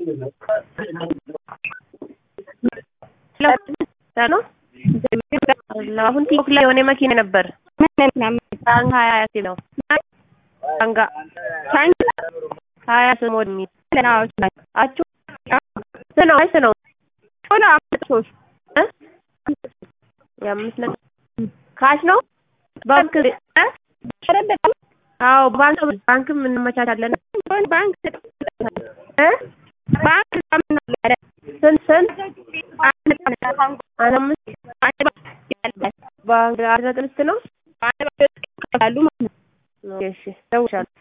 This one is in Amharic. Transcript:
ነው አሁን ቲክቶክ ላይ የሆነ መኪና ነበር ታንጋ 20 ነው ታንጋ 20 ሞዴል ነው አቹ ነው ሆነ አምስት ያምስት ነው ካሽ ነው ባንክ አዎ ባንክ ምን መቻቻለን ባንክ ስንት ባንክ አረጋግጥ ነው እሺ ተውሻል